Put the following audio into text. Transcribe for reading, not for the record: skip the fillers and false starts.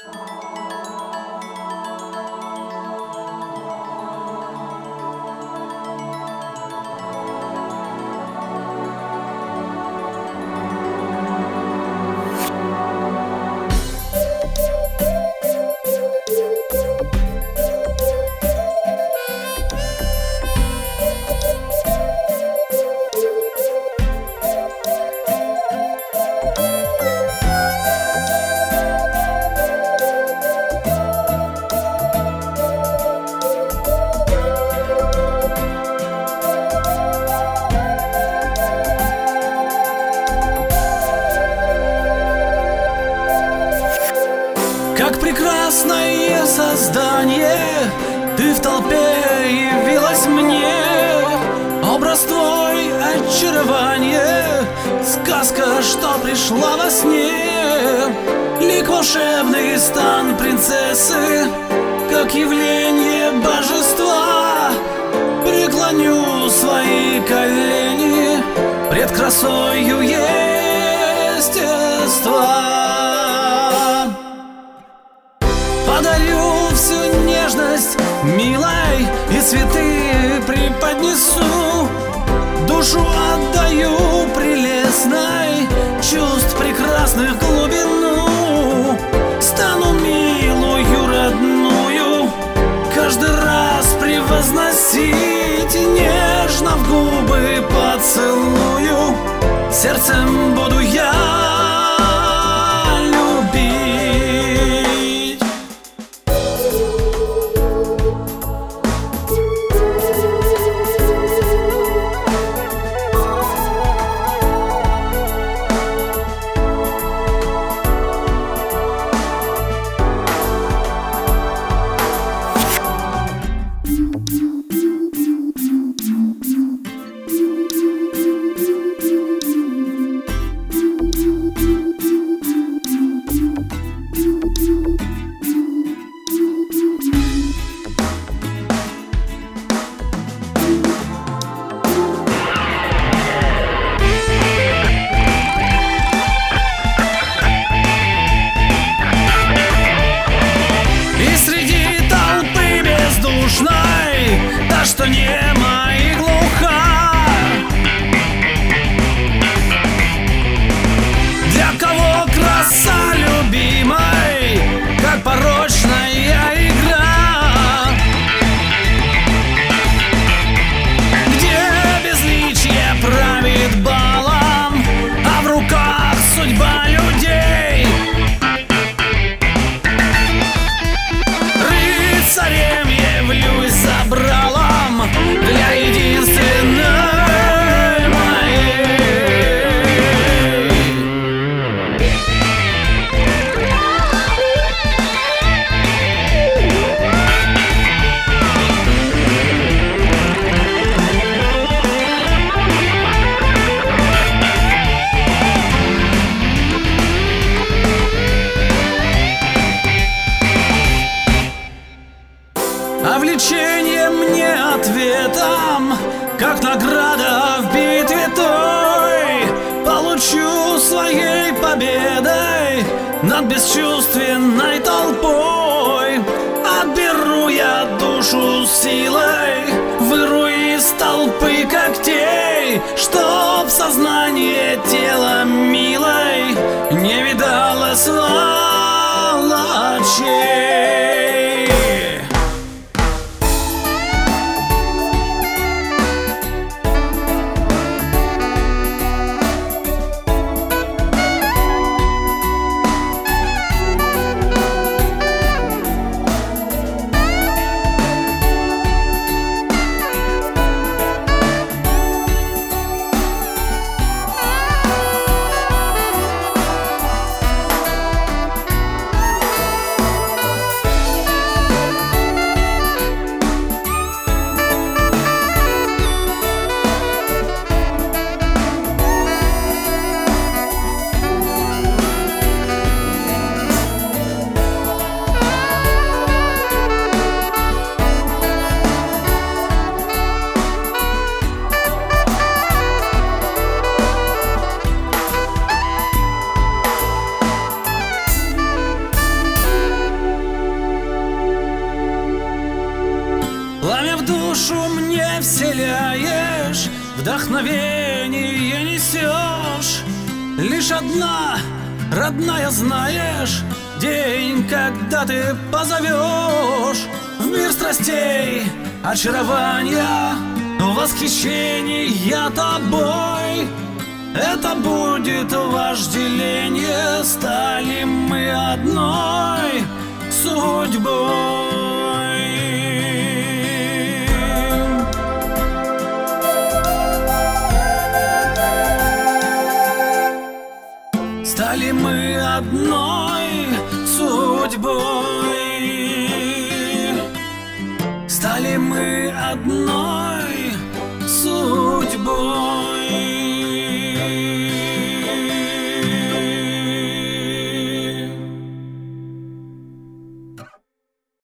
Как прекрасное создание, ты в толпе явилась мне. Образ твой — очарование, сказка, что пришла во сне. Лик волшебный, стан принцессы, как явление божества. Преклоню свои колени пред красою естества. Подарю всю нежность милой и цветы преподнесу. Душу отдаю прелестной, чувств прекрасных глубину. Стану милую родную каждый раз превозносить, нежно в губы поцелую, сердцем буду я любить. Та, что нема и глуха, для кого краса любимой, как порочная игра, где безличие правит балом, а в руках судьба людей. Рыцарем явлюсь забралом для единственной моей. А влечение мне ответом, как награда в битве той, получу своей победой над бесчувственной толпой. Отберу я душу силой, выру из толпы когтей, чтоб сознание тела милой не видало сволочей. вдохновение несешь. Лишь одна, родная, знаешь, день, когда ты позовешь в мир страстей, очарования, восхищения тобой. Это будет вожделение, стали мы одной судьбой. Стали мы одной судьбой. Стали мы одной судьбой.